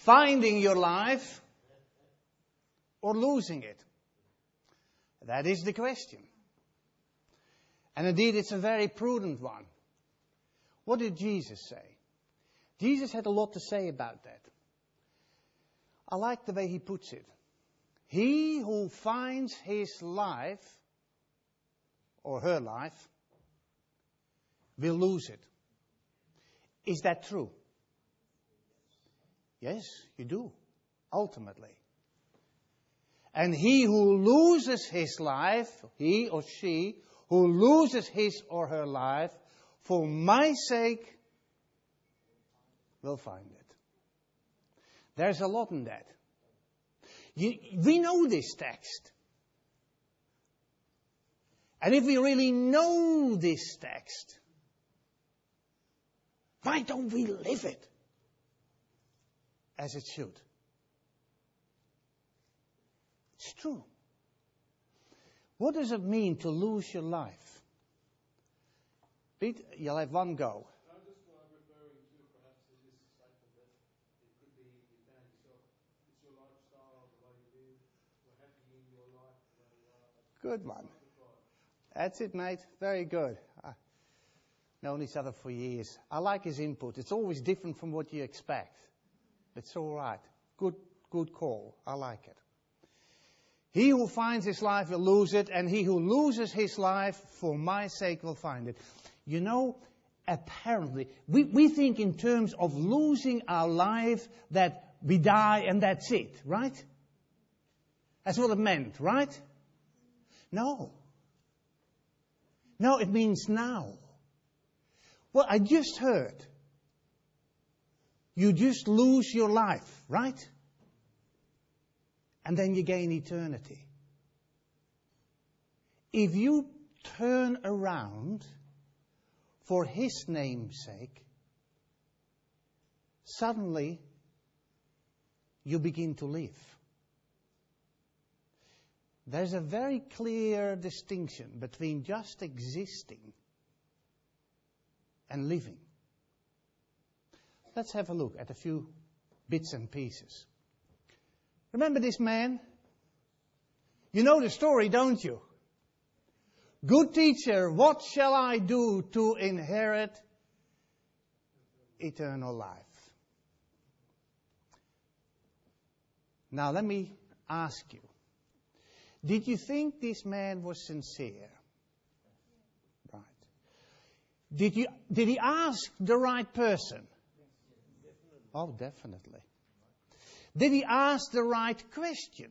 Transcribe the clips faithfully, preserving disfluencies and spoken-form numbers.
finding your life or losing it? That is the question. And indeed, it's a very prudent one. What did Jesus say? Jesus had a lot to say about that. I like the way he puts it. He who finds his life, or her life, will lose it. Is that true? Yes, you do, ultimately. And he who loses his life, he or she, who loses his or her life, for my sake, will find it. There's a lot in that. You, we know this text. And if we really know this text, why don't we live it as it should? It's true. What does it mean to lose your life? Pete, you'll have one go. I'm just uh, referring to perhaps to this statement that it could be you found yourself, it's your lifestyle, the way you live, you're happy in your life. You know, uh, Good one. That's it, mate. Very good. I've known each other for years. I like his input. It's always different from what you expect. It's all right. Good, good call. I like it. He who finds his life will lose it, and he who loses his life for my sake will find it. You know, apparently, we, we think in terms of losing our life that we die and that's it, right? That's what it meant, right? No. No, it means now. Well, I just heard. You just lose your life, right? And then you gain eternity. If you turn around for His name's sake, suddenly you begin to live. There's a very clear distinction between just existing and living. Let's have a look at a few bits and pieces. Remember this man? You know the story, don't you? Good teacher, what shall I do to inherit eternal life? Now let me ask you. Did you think this man was sincere? Right. Did you, did he ask the right person? Oh, definitely. Did he ask the right question?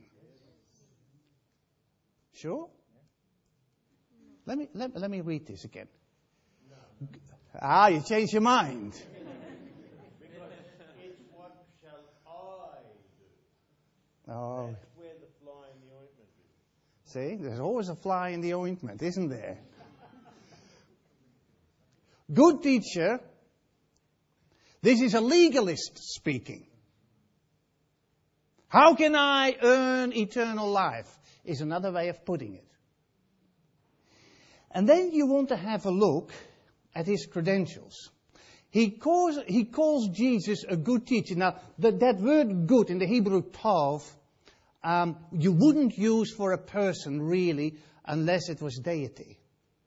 Sure? Let me, let, let me read this again. Ah, you changed your mind. Because it's what shall I do? Oh. That's where the fly in the ointment is. See, there's always a fly in the ointment, isn't there? Good teacher, this is a legalist speaking. How can I earn eternal life? Is another way of putting it. And then you want to have a look at his credentials. He calls, he calls Jesus a good teacher. Now, the, that word good in the Hebrew tov, um, you wouldn't use for a person really unless it was deity.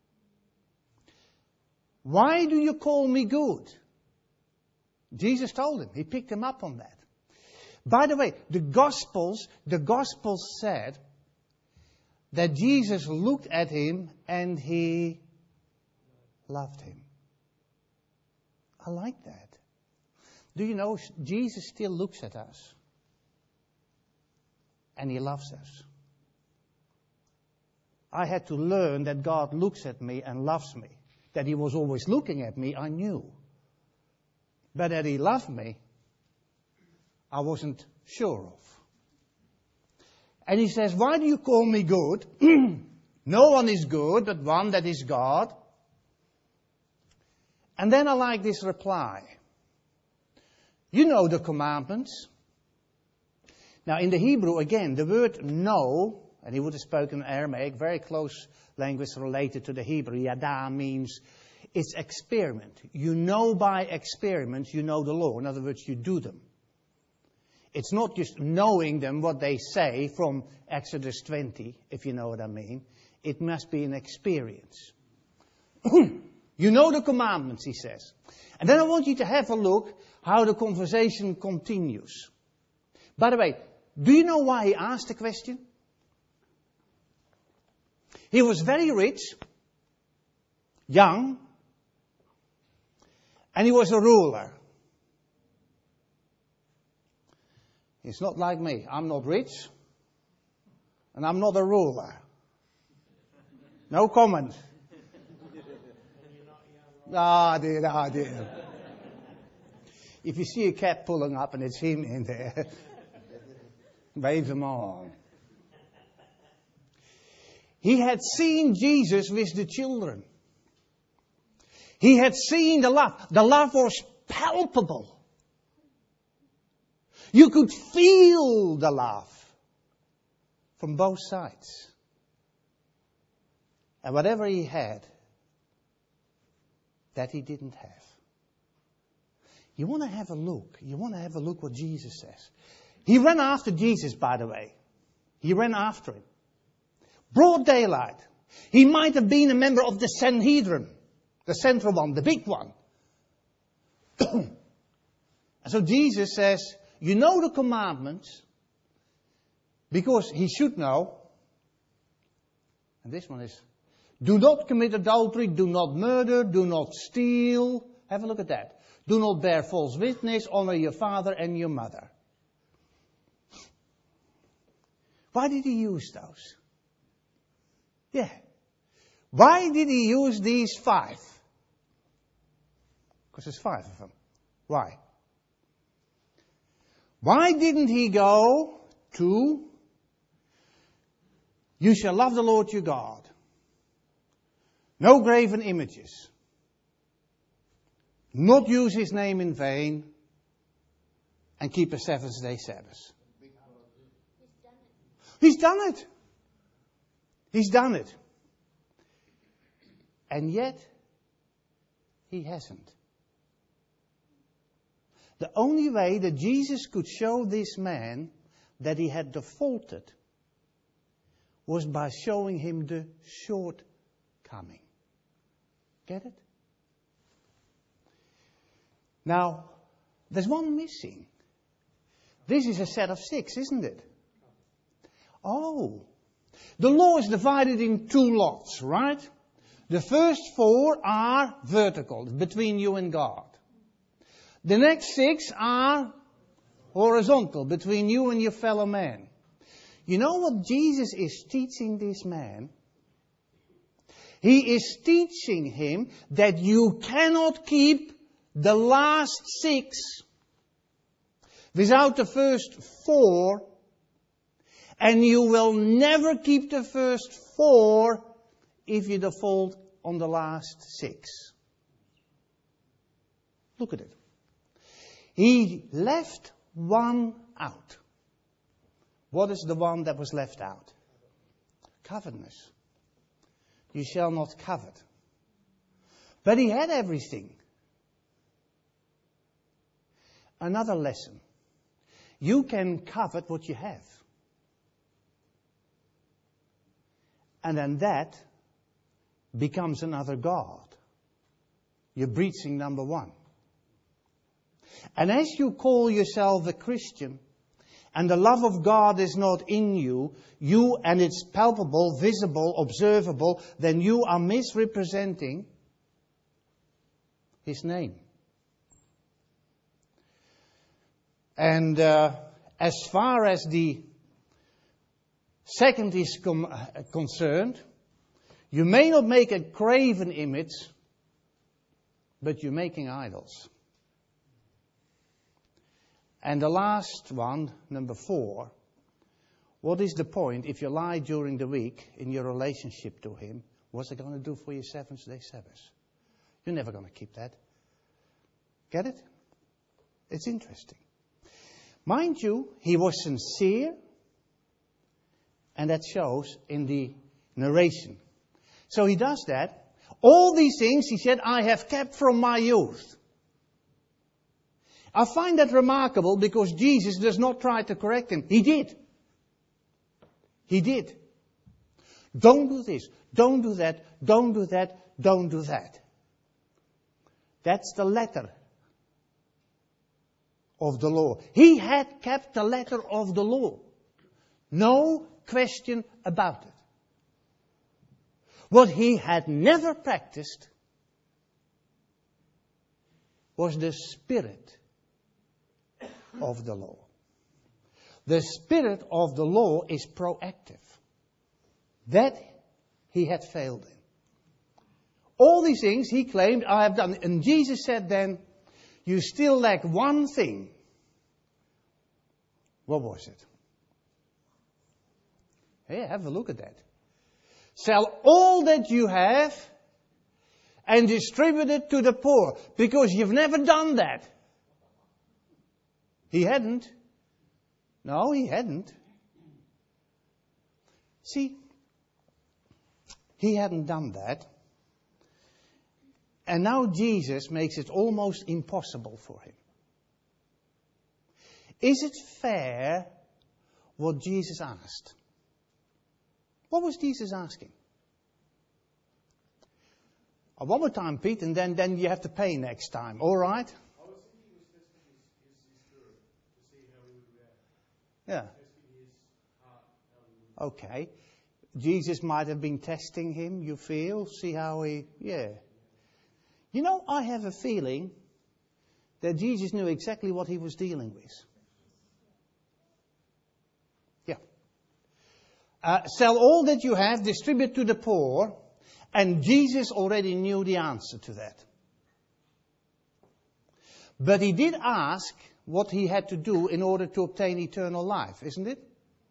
Why do you call me good? Jesus told him. He picked him up on that. By the way, the Gospels, the Gospels said that Jesus looked at him and he loved him. I like that. Do you know, Jesus still looks at us and he loves us. I had to learn that God looks at me and loves me. That he was always looking at me, I knew. But that he loved me, I wasn't sure of. And he says, why do you call me good? No one is good but one, that is God. And then I like this reply. You know the commandments. Now in the Hebrew, again, the word know, and he would have spoken Aramaic, very close language related to the Hebrew. Yada means it's experiment. You know by experiment, you know the law. In other words, you do them. It's not just knowing them, what they say from Exodus twenty, if you know what I mean. It must be an experience. You know the commandments, he says. And then I want you to have a look how the conversation continues. By the way, do you know why he asked the question? He was very rich, young, and he was a ruler. It's not like me. I'm not rich, and I'm not a ruler. No comment. Ah, dear, ah, dear. If you see a cat pulling up and it's him in there, wave him on. He had seen Jesus with the children. He had seen the love. The love was palpable. You could feel the love from both sides. And whatever he had, that he didn't have. You want to have a look. You want to have a look what Jesus says. He ran after Jesus, by the way. He ran after him. Broad daylight. He might have been a member of the Sanhedrin. The central one, the big one. And so Jesus says, you know the commandments, because he should know. And this one is, do not commit adultery, do not murder, do not steal. Have a look at that. Do not bear false witness, honor your father and your mother. Why did he use those? Yeah. Why did he use these five? Because there's five of them. Why? Why didn't he go to, you shall love the Lord your God. No graven images. Not use his name in vain. And keep a seventh day Sabbath. He's done it. He's done it. And yet, he hasn't. The only way that Jesus could show this man that he had defaulted was by showing him the shortcoming. Get it? Now, there's one missing. This is a set of six, isn't it? Oh. The law is divided in two lots, right? The first four are vertical, between you and God. The next six are horizontal, between you and your fellow man. You know what Jesus is teaching this man? He is teaching him that you cannot keep the last six without the first four, and you will never keep the first four if you default on the last six. Look at it. He left one out. What is the one that was left out? Covetousness. You shall not covet. But he had everything. Another lesson. You can covet what you have. And then that becomes another God. You're breaching number one. And as you call yourself a Christian, and the love of God is not in you, you, and it's palpable, visible, observable, then you are misrepresenting His name. And uh, as far as the second is com- uh, concerned, you may not make a graven image, but you're making idols. And the last one, number four, what is the point if you lie during the week in your relationship to Him? What's it going to do for your seventh day Sabbath? You're never going to keep that. Get it? It's interesting. Mind you, he was sincere, and that shows in the narration. So he does that. All these things, he said, I have kept from my youth. I find that remarkable because Jesus does not try to correct him. He did. He did. Don't do this. Don't do that. Don't do that. Don't do that. That's the letter of the law. He had kept the letter of the law. No question about it. What he had never practiced was the spirit of the law. The spirit of the law is proactive. That he had failed in. All these things he claimed, I have done. And Jesus said then, you still lack one thing. What was it? Hey, have a look at that. Sell all that you have and distribute it to the poor. Because you've never done that. He hadn't. No, he hadn't. See, he hadn't done that. And now Jesus makes it almost impossible for him. Is it fair what Jesus asked? What was Jesus asking? Oh, one more time, Pete, and then, then you have to pay next time. All right? I was thinking he was testing his, his, his spirit to see how he would react. Yeah. Testing his heart, how he would. Okay. Jesus might have been testing him, you feel? See how he... Yeah. You know, I have a feeling that Jesus knew exactly what he was dealing with. Yeah. Uh, sell all that you have, distribute to the poor, and Jesus already knew the answer to that. But he did ask what he had to do in order to obtain eternal life, isn't it?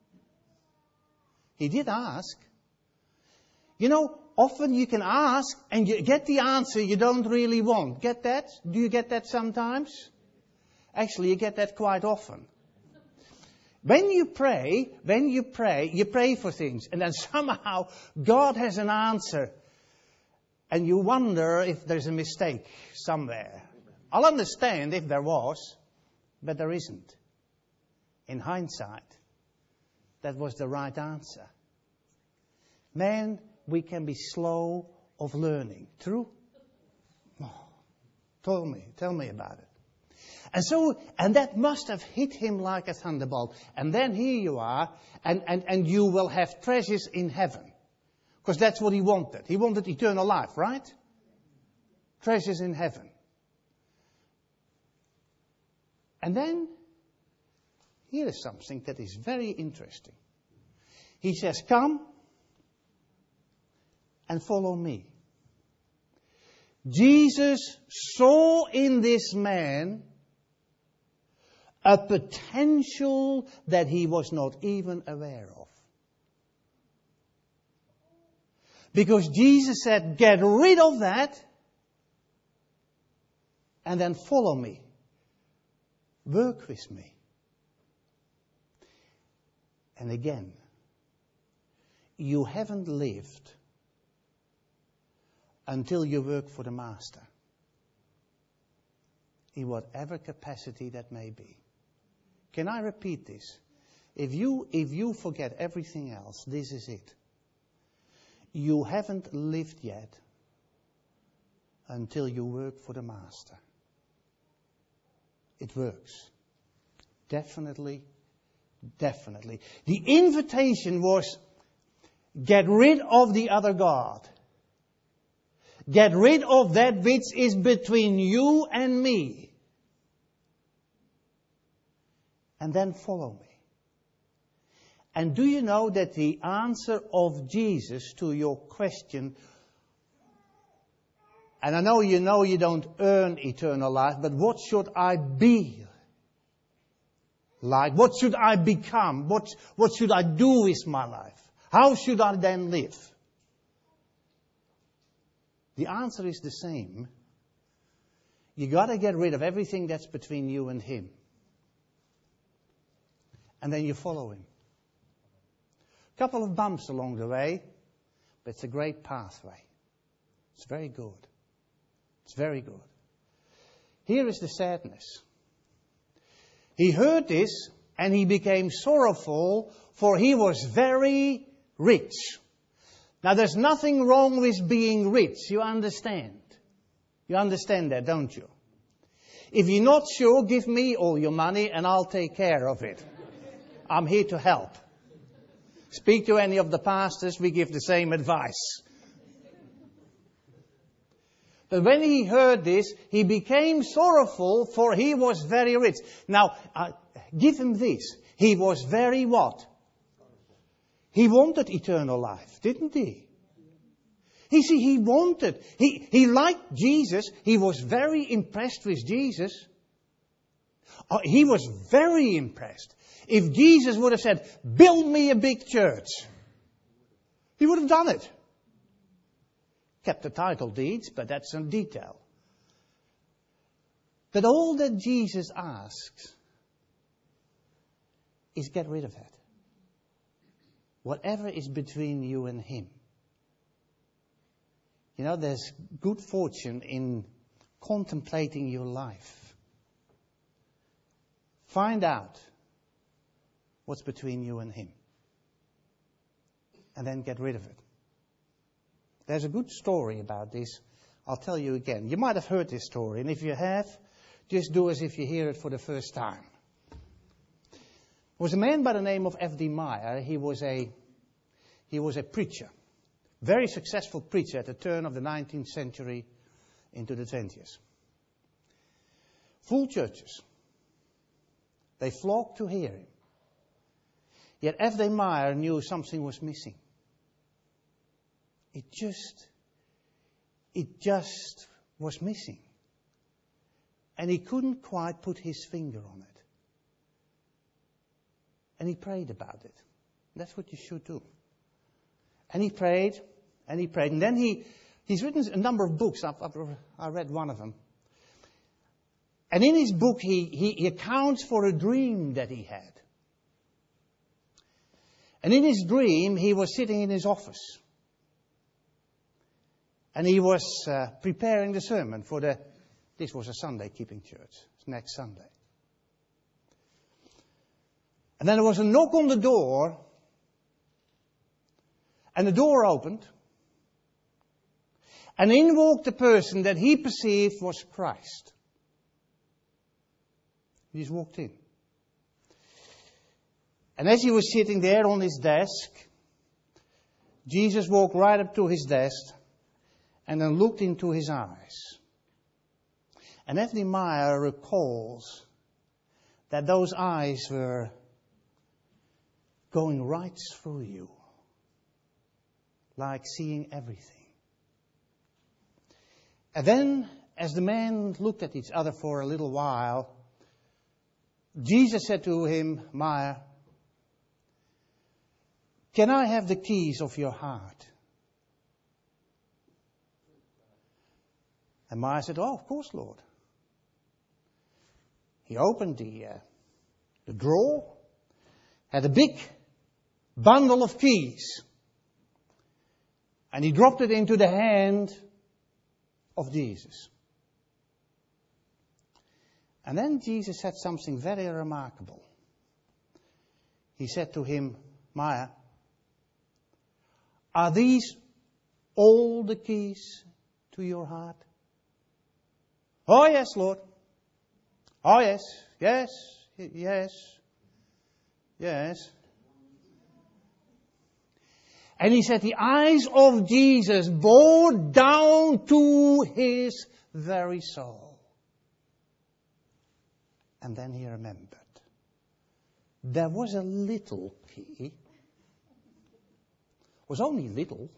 He did ask. You know, often you can ask and you get the answer you don't really want. Get that? Do you get that sometimes? Actually, you get that quite often. When you pray, when you pray, you pray for things and then somehow God has an answer and you wonder if there's a mistake somewhere. I'll understand if there was, but there isn't. In hindsight, that was the right answer. Man, we can be slow of learning. True? Oh, tell me, tell me about it. And so, and that must have hit him like a thunderbolt. And then here you are, and, and, and you will have treasures in heaven. Because that's what he wanted. He wanted eternal life, right? Treasures in heaven. And then, here is something that is very interesting. He says, come and follow me. Jesus saw in this man a potential that he was not even aware of. Because Jesus said, get rid of that and then follow me. Work with me. And again, you haven't lived until you work for the Master. In whatever capacity that may be. Can I repeat this? If you, if you forget everything else, this is it. You haven't lived yet until you work for the Master. It works. Definitely, definitely. The invitation was, get rid of the other God. Get rid of that which is between you and me. And then follow me. And do you know that the answer of Jesus to your question, and I know you know you don't earn eternal life, but what should I be like? What should I become? What, what should I do with my life? How should I then live? The answer is the same. You got to get rid of everything that's between you and Him. And then you follow Him. A couple of bumps along the way, but it's a great pathway. It's very good. It's very good. Here is the sadness. He heard this and he became sorrowful, for he was very rich. Now there's nothing wrong with being rich, you understand? You understand that, don't you? If you're not sure, give me all your money and I'll take care of it. I'm here to help. Speak to any of the pastors, we give the same advice. But when he heard this, he became sorrowful, for he was very rich. Now, uh, give him this. He was very what? He wanted eternal life, didn't he? You see, he wanted, he, he liked Jesus. He was very impressed with Jesus. Uh, he was very impressed. If Jesus would have said, build me a big church, he would have done it. Kept the title deeds, but that's a detail. But all that Jesus asks is get rid of that. Whatever is between you and him. You know, there's good fortune in contemplating your life. Find out what's between you and him. And then get rid of it. There's a good story about this. I'll tell you again. You might have heard this story, and if you have, just do as if you hear it for the first time. There was a man by the name of F D Meyer. He was a, he was a preacher. Very successful preacher at the turn of the nineteenth century into the twentieth. Full churches. They flocked to hear him. Yet F D Meyer knew something was missing. It just, it just was missing. And he couldn't quite put his finger on it. And he prayed about it. That's what you should do. And he prayed, and he prayed. And then he, he's written a number of books. I've, I've, I read one of them. And in his book, he, he, he accounts for a dream that he had. And in his dream, he was sitting in his office. And he was uh, preparing the sermon for the, this was a Sunday keeping church, it's next Sunday. And then there was a knock on the door, and the door opened, and in walked the person that he perceived was Christ. He just walked in. And as he was sitting there on his desk, Jesus walked right up to his desk, and then looked into his eyes. And F D Meyer recalls that those eyes were going right through you, like seeing everything. And then, as the men looked at each other for a little while, Jesus said to him, Meyer, can I have the keys of your heart? And Meyer said, oh, of course, Lord. He opened the, uh, the drawer, had a big bundle of keys, and he dropped it into the hand of Jesus. And then Jesus said something very remarkable. He said to him, Meyer, are these all the keys to your heart? Oh, yes, Lord. Oh, yes, yes, yes, yes. And he said the eyes of Jesus bore down to his very soul. And then he remembered. There was a little key. It was only little.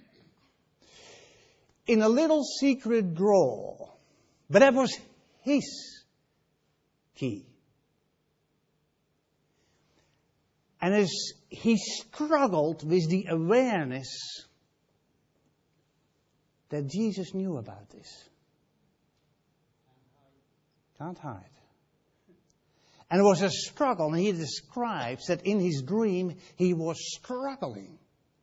In a little secret drawer. But that was his key. And as he struggled with the awareness that Jesus knew about this. Can't hide. And it was a struggle, and he describes that in his dream he was struggling.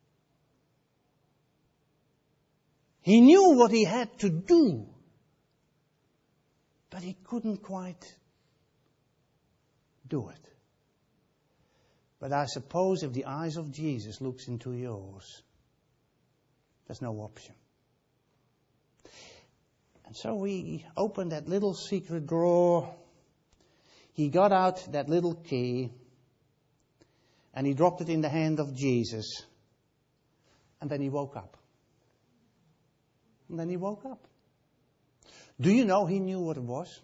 He knew what he had to do. But he couldn't quite do it. But I suppose if the eyes of Jesus looks into yours, there's no option. And so we opened that little secret drawer. He got out that little key and he dropped it in the hand of Jesus. And then he woke up. And then he woke up. Do you know he knew what it was?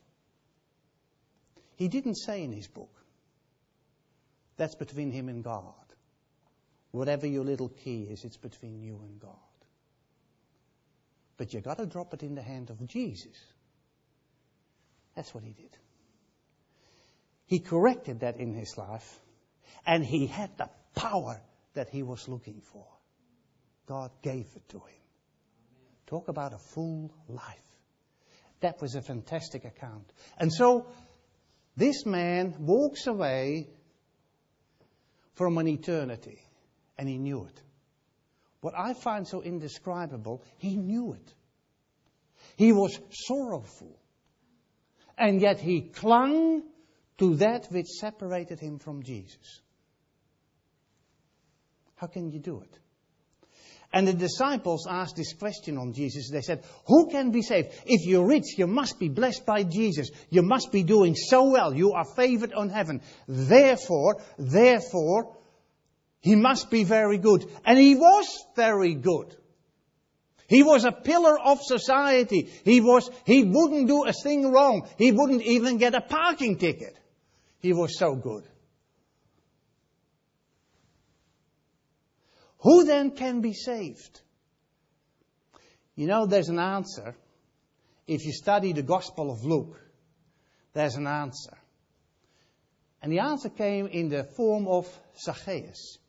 He didn't say in his book. That's between him and God. Whatever your little key is, it's between you and God. But you got to drop it in the hand of Jesus. That's what he did. He corrected that in his life, and he had the power that he was looking for. God gave it to him. Talk about a full life. That was a fantastic account. And so, this man walks away from an eternity, and he knew it. What I find so indescribable, he knew it. He was sorrowful. And yet he clung to that which separated him from Jesus. How can you do it? And the disciples asked this question on Jesus. They said, who can be saved? If you're rich, you must be blessed by Jesus. You must be doing so well. You are favored on heaven. Therefore, therefore, he must be very good. And he was very good. He was a pillar of society. He was, he wouldn't do a thing wrong. He wouldn't even get a parking ticket. He was so good. Who then can be saved? You know, there's an answer. If you study the Gospel of Luke, there's an answer. And the answer came in the form of Zacchaeus.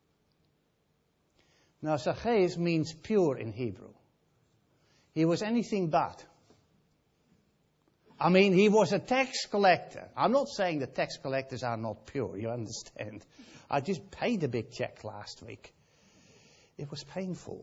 Now, Zacchaeus means pure in Hebrew. He was anything but. I mean, he was a tax collector. I'm not saying that tax collectors are not pure, you understand. I just paid a big check last week. It was painful.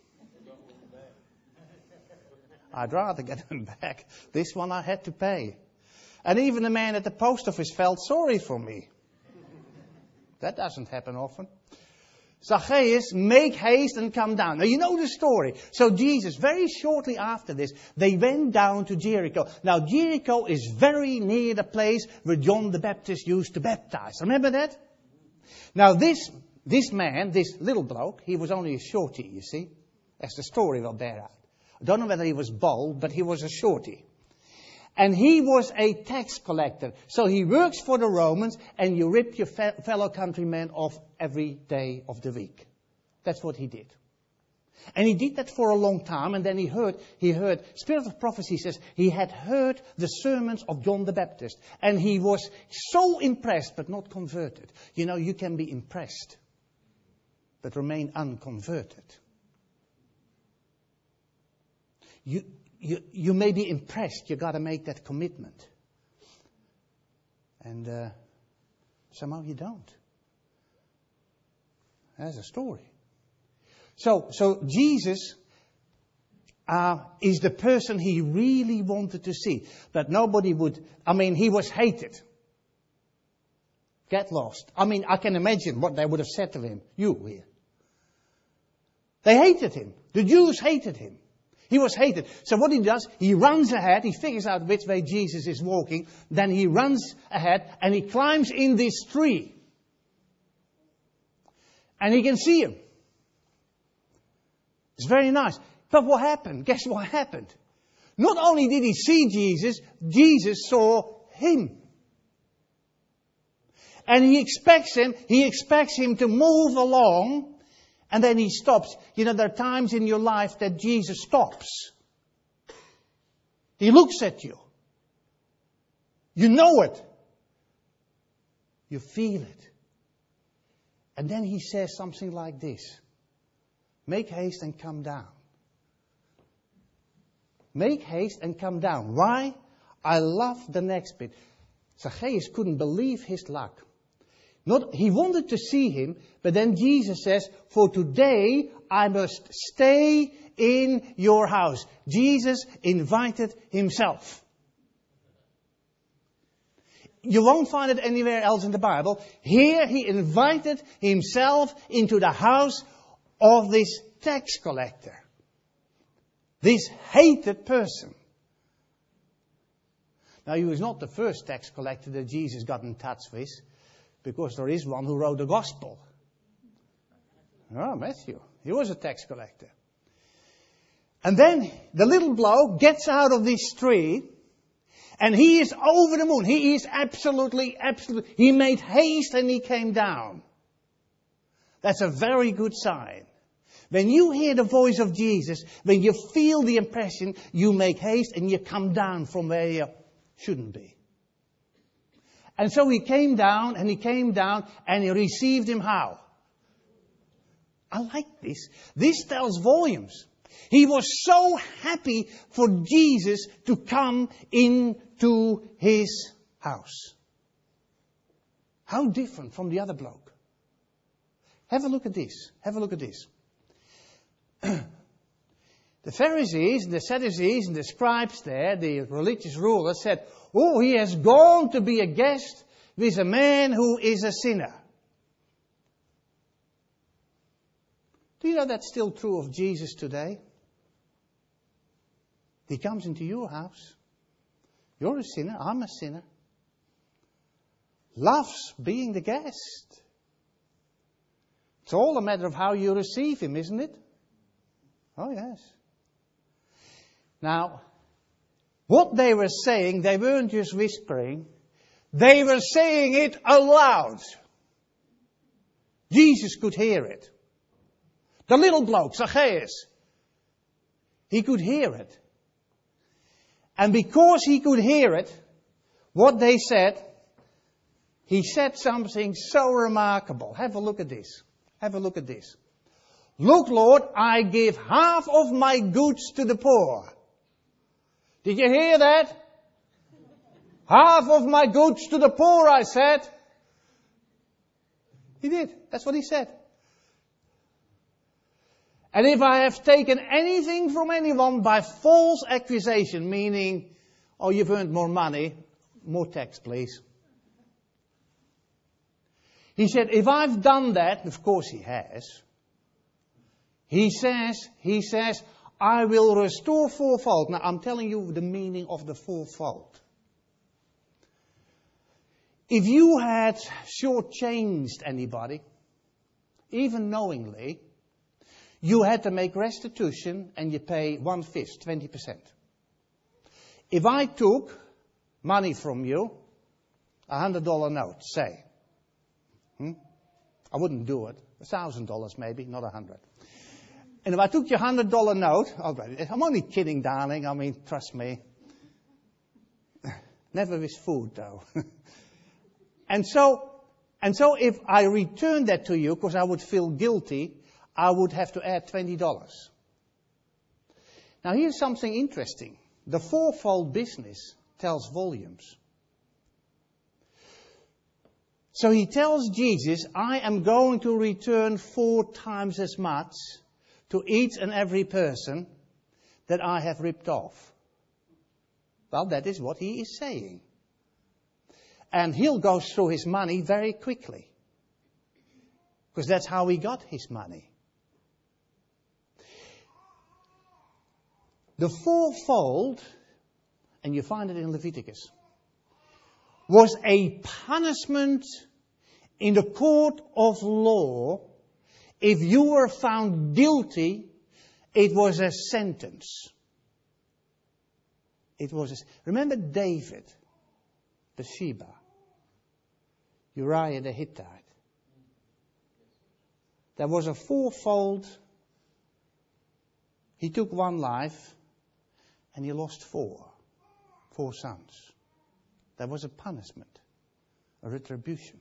I'd rather get them back. This one I had to pay. And even the man at the post office felt sorry for me. That doesn't happen often. Zacchaeus, make haste and come down. Now you know the story. So Jesus, very shortly after this, they went down to Jericho. Now Jericho is very near the place where John the Baptist used to baptize. Remember that? Now this, this man, this little bloke, he was only a shorty, you see. As the story will bear out. I don't know whether he was bald, but he was a shorty. And he was a tax collector. So he works for the Romans and you rip your fe- fellow countrymen off every day of the week. That's what he did. And he did that for a long time. And then he heard, he heard, Spirit of Prophecy says, he had heard the sermons of John the Baptist. And he was so impressed, but not converted. You know, you can be impressed, but remain unconverted. You... You, you may be impressed. You've got to make that commitment. And uh, somehow you don't. That's a story. So, so Jesus uh, is the person he really wanted to see. But nobody would, I mean, he was hated. Get lost. I mean, I can imagine what they would have said to him. You here. They hated him. The Jews hated him. He was hated. So what he does, he runs ahead, he figures out which way Jesus is walking, then he runs ahead and he climbs in this tree. And he can see him. It's very nice. But what happened? Guess what happened? Not only did he see Jesus, Jesus saw him. And he expects him, he expects him to move along. And then he stops. You know, there are times in your life that Jesus stops. He looks at you. You know it. You feel it. And then he says something like this. Make haste and come down. Make haste and come down. Why? I love the next bit. Zacchaeus couldn't believe his luck. Not, he wanted to see him, but then Jesus says, for today I must stay in your house. Jesus invited himself. you won't find it anywhere else in the Bible. Here he invited himself into the house of this tax collector. This hated person. Now, he was not the first tax collector that Jesus got in touch with, because there is one who wrote the gospel. Oh, Matthew. He was a tax collector. And then the little bloke gets out of this tree, and he is over the moon. He is absolutely, absolutely, he made haste and he came down. That's a very good sign. When you hear the voice of Jesus, when you feel the impression, you make haste and you come down from where you shouldn't be. And so he came down, and he came down, and he received him how? I like this. This tells volumes. He was so happy for Jesus to come into his house. How different from the other bloke. Have a look at this. Have a look at this. The Pharisees, the Sadducees, and the scribes there, the religious rulers, said, oh, he has gone to be a guest with a man who is a sinner. Do you know that's still true of Jesus today? He comes into your house. You're a sinner, I'm a sinner. Loves being the guest. It's all a matter of how you receive him, isn't it? Oh, yes. Now, what they were saying, they weren't just whispering. They were saying it aloud. Jesus could hear it. The little bloke, Zacchaeus, he could hear it. And because he could hear it, what they said, he said something so remarkable. Have a look at this. Have a look at this. Look, Lord, I give half of my goods to the poor. Did you hear that? Half of my goods to the poor, I said. He did. That's what he said. And if I have taken anything from anyone by false accusation, meaning, oh, you've earned more money, more tax, please. He said, if I've done that, of course he has, he says, he says, I will restore fourfold. Now, I'm telling you the meaning of the fourfold. If you had shortchanged anybody, even knowingly, you had to make restitution and you pay one-fifth, twenty percent. If I took money from you, a hundred dollar note, say, hmm? I wouldn't do it, a thousand dollars maybe, not a hundred. And if I took your hundred dollar note, I'm only kidding, darling, I mean, trust me. Never with food, though. and so, and so if I returned that to you, because I would feel guilty, I would have to add twenty dollars. Now here's something interesting. The fourfold business tells volumes. So he tells Jesus, I am going to return four times as much to each and every person that I have ripped off. Well, that is what he is saying. And he'll go through his money very quickly. Because that's how he got his money. The fourfold, and you find it in Leviticus, was a punishment in the court of law. If you were found guilty, it was a sentence. It was a, remember David, Bathsheba, Uriah the Hittite. There was a fourfold. He took one life and he lost four, four sons. There was a punishment, a retribution.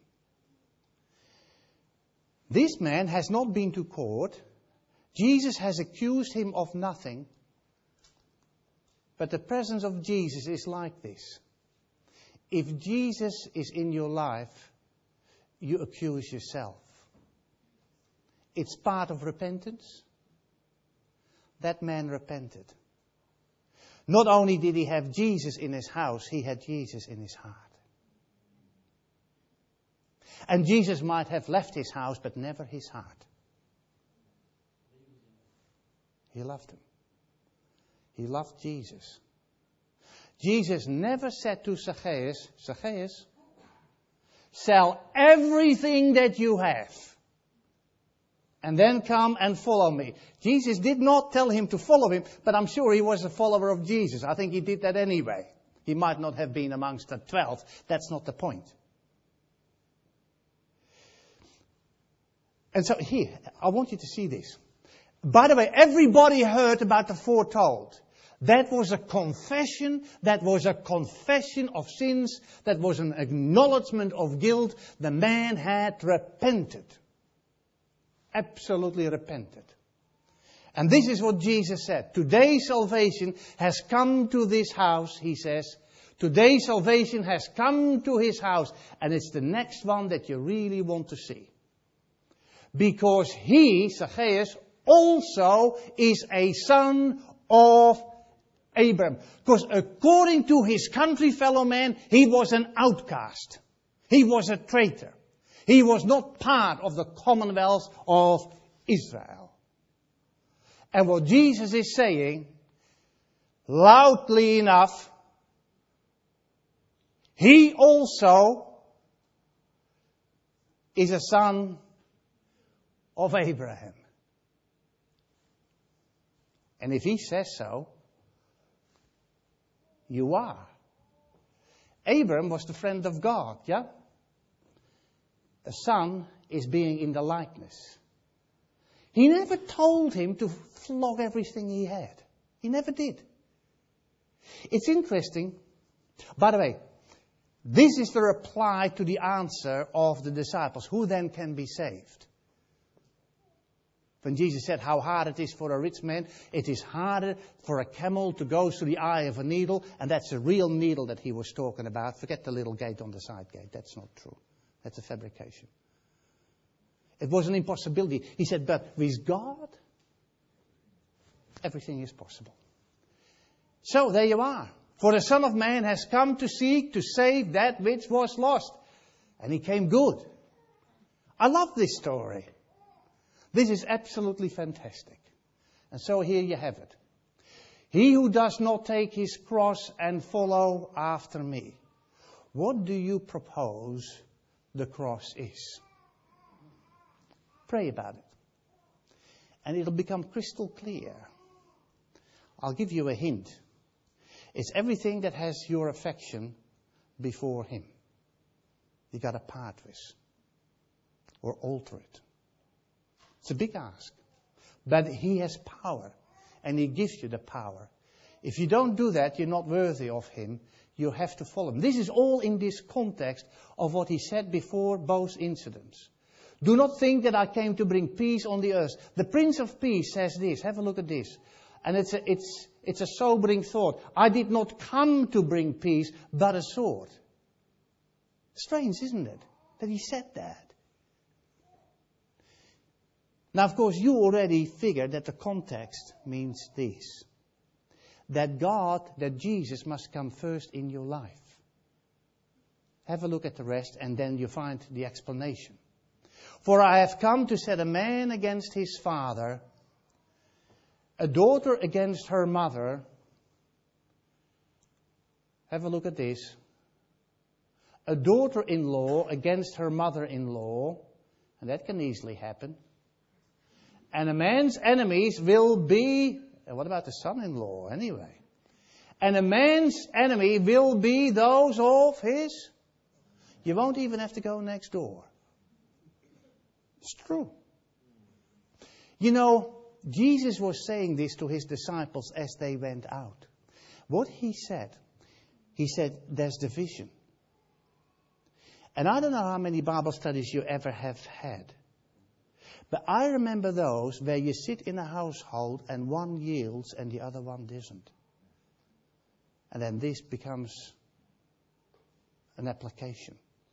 This man has not been to court. Jesus has accused him of nothing. But the presence of Jesus is like this. If Jesus is in your life, you accuse yourself. It's part of repentance. That man repented. Not only did he have Jesus in his house, he had Jesus in his heart. And Jesus might have left his house, but never his heart. He loved him. He loved Jesus. Jesus never said to Zacchaeus, Zacchaeus, sell everything that you have and then come and follow me. Jesus did not tell him to follow him, but I'm sure he was a follower of Jesus. I think he did that anyway. He might not have been amongst the twelve. That's not the point. And so here, I want you to see this. By the way, everybody heard about the foretold. That was a confession. That was a confession of sins. That was an acknowledgement of guilt. The man had repented. Absolutely repented. And this is what Jesus said. Today salvation has come to this house, he says. Today salvation has come to his house. And it's the next one that you really want to see. Because he, Zacchaeus, also is a son of Abraham. Because according to his country fellow man, he was an outcast. He was a traitor. He was not part of the commonwealth of Israel. And what Jesus is saying, loudly enough, he also is a son of Abraham. And if he says so, you are. Abraham was the friend of God, yeah? A son is being in the likeness. He never told him to flog everything he had. He never did. It's interesting. By the way, this is the reply to the answer of the disciples. Who then can be saved? When Jesus said how hard it is for a rich man, it is harder for a camel to go through the eye of a needle, and that's a real needle that he was talking about. Forget the little gate on the side gate. That's not true. That's a fabrication. It was an impossibility. He said, but with God, everything is possible. So there you are. For the Son of Man has come to seek, to save that which was lost. And he came good. I love this story. This is absolutely fantastic. And so here you have it. He who does not take his cross and follow after me. What do you propose the cross is? Pray about it. And it'll become crystal clear. I'll give you a hint. It's everything that has your affection before him. You got to part with. Or alter it. It's a big ask. But he has power. And he gives you the power. If you don't do that, you're not worthy of him. You have to follow him. This is all in this context of what he said before both incidents. Do not think that I came to bring peace on the earth. The Prince of Peace says this. Have a look at this. And it's a, it's, it's a sobering thought. I did not come to bring peace, but a sword. Strange, isn't it? That he said that. Now, of course, you already figured that the context means this. That God, that Jesus must come first in your life. Have a look at the rest and then you find the explanation. For I have come to set a man against his father, a daughter against her mother. Have a look at this. A daughter-in-law against her mother-in-law. And that can easily happen. And a man's enemies will be... What about the son-in-law anyway? And a man's enemy will be those of his... You won't even have to go next door. It's true. You know, Jesus was saying this to his disciples as they went out. What he said, he said, there's division. And I don't know how many Bible studies you ever have had. But I remember those where you sit in a household and one yields and the other one doesn't. And then this becomes an application.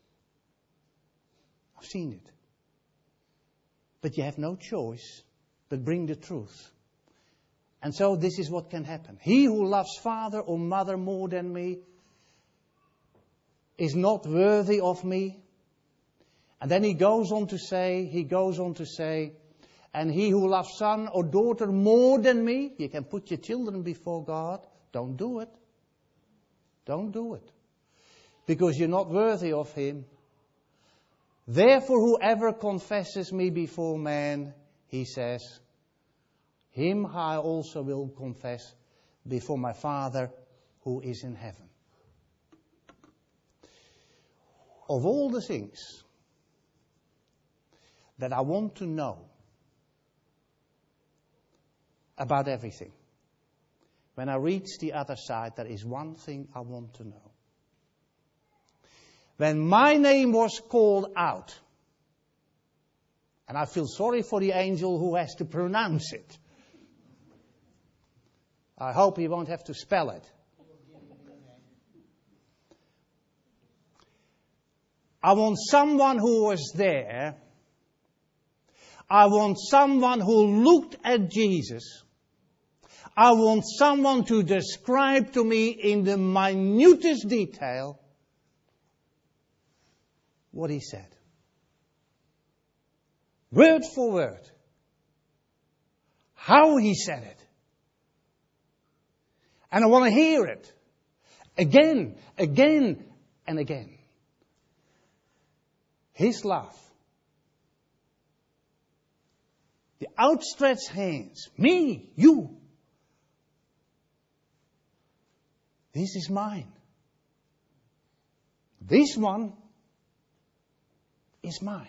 I've seen it. But you have no choice but bring the truth. And so this is what can happen. He who loves father or mother more than me is not worthy of me. And then he goes on to say, he goes on to say, and he who loves son or daughter more than me, you can put your children before God. Don't do it. Don't do it. Because you're not worthy of him. Therefore, whoever confesses me before man, he says, him I also will confess before my Father who is in heaven. Of all the things that I want to know about everything, when I reach the other side, there is one thing I want to know. When my name was called out, and I feel sorry for the angel who has to pronounce it. I hope he won't have to spell it. I want someone who was there. I want someone who looked at Jesus. I want someone to describe to me in the minutest detail what he said. Word for word. How he said it. And I want to hear it. Again, again, and again. His love. The outstretched hands. Me, you. This is mine. This one is mine.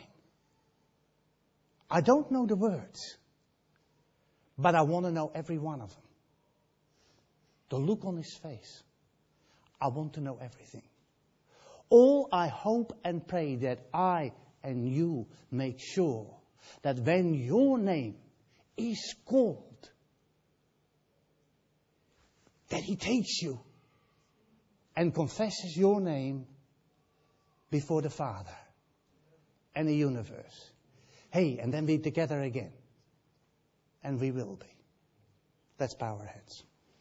I don't know the words, but I want to know every one of them. The look on his face. I want to know everything. All I hope and pray that I and you make sure that when your name is called, that he takes you and confesses your name before the Father and the universe. Hey, and then we're together again. And we will be. Let's bow our heads.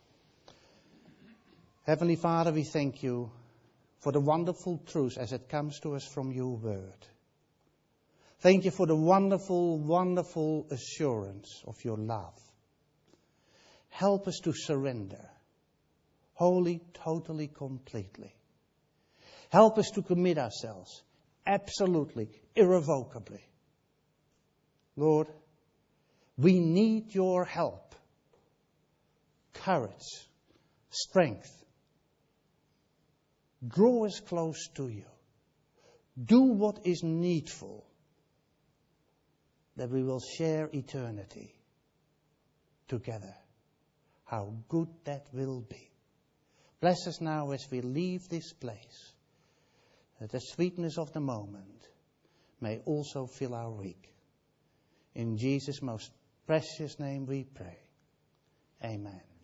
Heavenly Father, we thank you for the wonderful truth as it comes to us from your word. Thank you for the wonderful, wonderful assurance of your love. Help us to surrender, wholly, totally, completely. Help us to commit ourselves, absolutely, irrevocably. Lord, we need your help, courage, strength. Draw us close to you. Do what is needful, that we will share eternity together. How good that will be. Bless us now as we leave this place, that the sweetness of the moment may also fill our week. In Jesus' most precious name we pray. Amen.